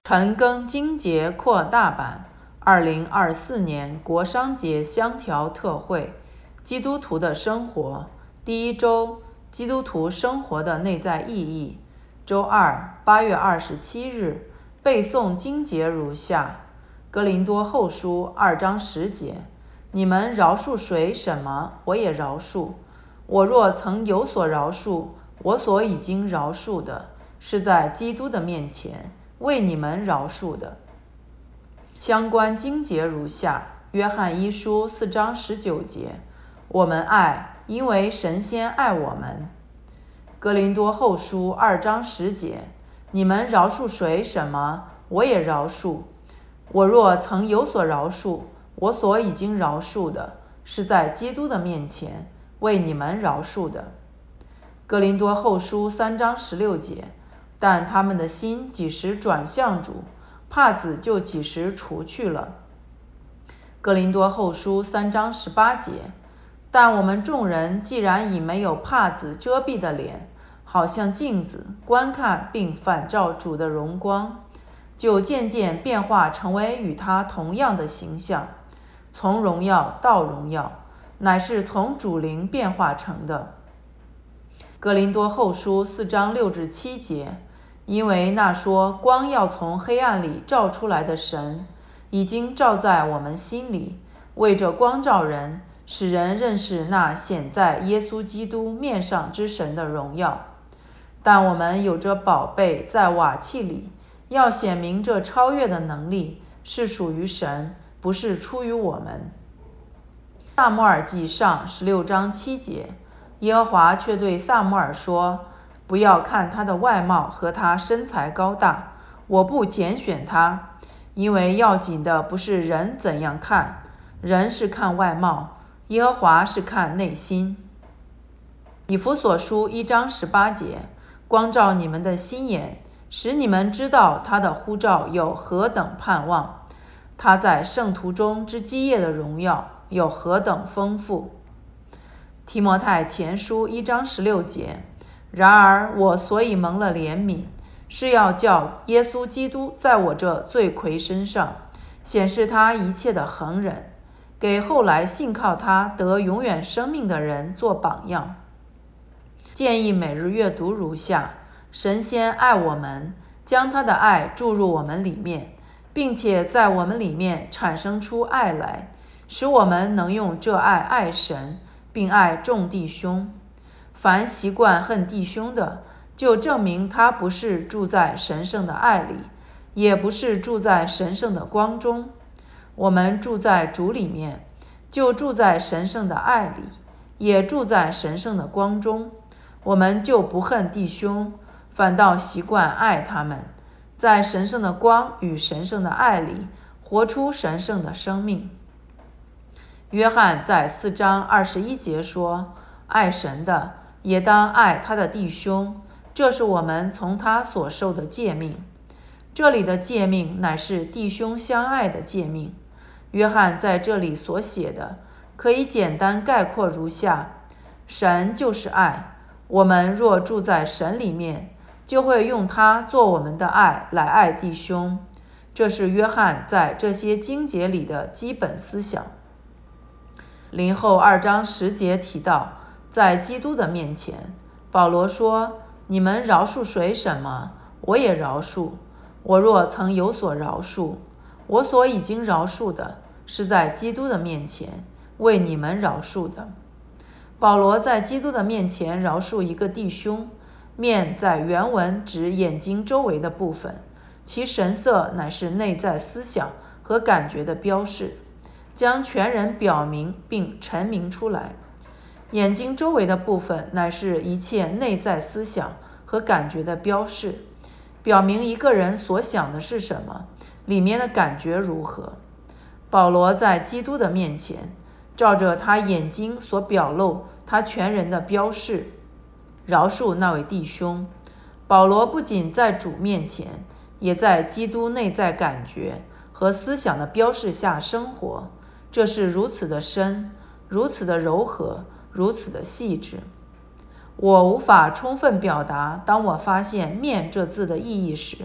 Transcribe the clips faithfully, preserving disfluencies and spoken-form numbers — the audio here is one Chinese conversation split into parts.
陈庚经节扩大版二零二四年国商节香调特惠，基督徒的生活，第一周，基督徒生活的内在意义。周二，八月二十七日，背诵经节如下：哥林多后书二章十节，你们饶恕谁什么，我也饶恕。我若曾有所饶恕，我所已经饶恕的，是在基督的面前为你们饶恕的。相关经节如下：约翰一书四章十九节，我们爱，因为神先爱我们。哥林多后书二章十节，你们饶恕谁什么，我也饶恕。我若曾有所饶恕，我所已经饶恕的，是在基督的面前为你们饶恕的。哥林多后书三章十六节，但他们的心几时转向主，帕子就几时除去了。哥林多后书三章十八节，但我们众人既然以没有帕子遮蔽的脸，好像镜子观看并反照主的荣光，就渐渐变化成为与他同样的形象，从荣耀到荣耀，乃是从主灵变化成的。哥林多后书四章六至七节，因为那说光要从黑暗里照出来的神，已经照在我们心里，为着光照人，使人认识那显在耶稣基督面上之神的荣耀。但我们有着宝贝在瓦器里，要显明这超越的能力是属于神，不是出于我们。撒母耳记上十六章七节，耶和华却对撒母耳说，不要看他的外貌和他身材高大，我不拣选他，因为要紧的不是人怎样看，人是看外貌，耶和华是看内心。以弗所书一章十八节，光照你们的心眼，使你们知道他的呼召有何等盼望，他在圣徒中之基业的荣耀有何等丰富。提摩太前书一章十六节，然而我所以蒙了怜悯，是要叫耶稣基督在我这罪魁身上显示他一切的恒忍，给后来信靠他得永远生命的人做榜样。建议每日阅读如下：神先爱我们，将他的爱注入我们里面，并且在我们里面产生出爱来，使我们能用这爱爱神，并爱众弟兄。凡习惯恨弟兄的，就证明他不是住在神圣的爱里，也不是住在神圣的光中。我们住在主里面，就住在神圣的爱里，也住在神圣的光中。我们就不恨弟兄，反倒习惯爱他们，在神圣的光与神圣的爱里活出神圣的生命。约翰在四章二十一节说，爱神的也当爱他的弟兄，这是我们从他所受的诫命。这里的诫命乃是弟兄相爱的诫命。约翰在这里所写的可以简单概括如下：神就是爱，我们若住在神里面，就会用他做我们的爱来爱弟兄。这是约翰在这些经节里的基本思想。林后二章十节提到，在基督的面前，保罗说，你们饶恕谁什么，我也饶恕。我若曾有所饶恕，我所已经饶恕的，是在基督的面前为你们饶恕的。保罗在基督的面前饶恕一个弟兄，面在原文指眼睛周围的部分，其神色乃是内在思想和感觉的标示，将全人表明并陈明出来。眼睛周围的部分乃是一切内在思想和感觉的标示，表明一个人所想的是什么，里面的感觉如何。保罗在基督的面前，照着他眼睛所表露他全人的标示，饶恕那位弟兄。保罗不仅在主面前，也在基督内在感觉和思想的标示下生活，这是如此的深，如此的柔和，如此的细致。我无法充分表达当我发现面这字的意义时，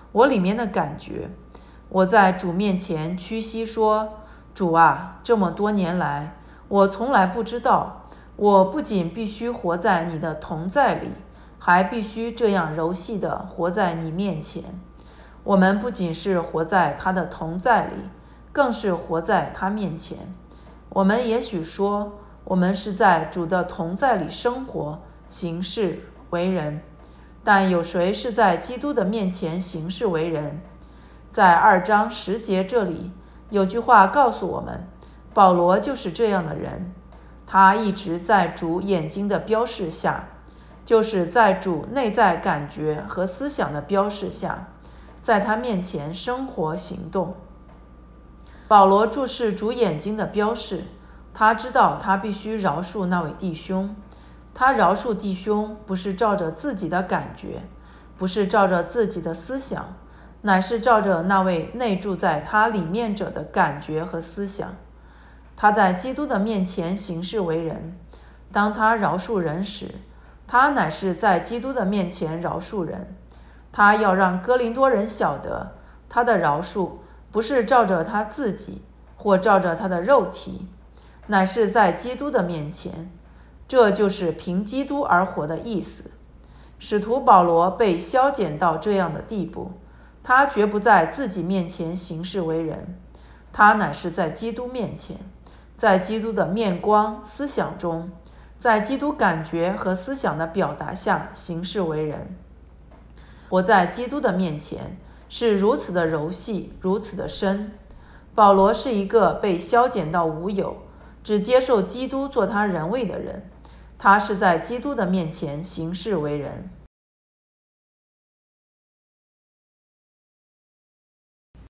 我里面的感觉。我在主面前屈膝说：主啊，这么多年来，我从来不知道，我不仅必须活在你的同在里，还必须这样柔细地活在你面前。我们不仅是活在他的同在里，更是活在他面前。我们也许说，我们是在主的同在里生活、行事、为人，但有谁是在基督的面前行事为人？在二章十节这里有句话告诉我们，保罗就是这样的人。他一直在主眼睛的标示下，就是在主内在感觉和思想的标示下，在他面前生活行动。保罗注视主眼睛的标示，他知道他必须饶恕那位弟兄。他饶恕弟兄不是照着自己的感觉，不是照着自己的思想，乃是照着那位内住在他里面者的感觉和思想。他在基督的面前行事为人，当他饶恕人时，他乃是在基督的面前饶恕人。他要让哥林多人晓得，他的饶恕不是照着他自己或照着他的肉体，乃是在基督的面前。这就是凭基督而活的意思。使徒保罗被削减到这样的地步，他绝不在自己面前行事为人，他乃是在基督面前，在基督的面光思想中，在基督感觉和思想的表达下行事为人。活在基督的面前是如此的柔细，如此的深。保罗是一个被削减到无有，只接受基督做他人位的人，他是在基督的面前行事为人。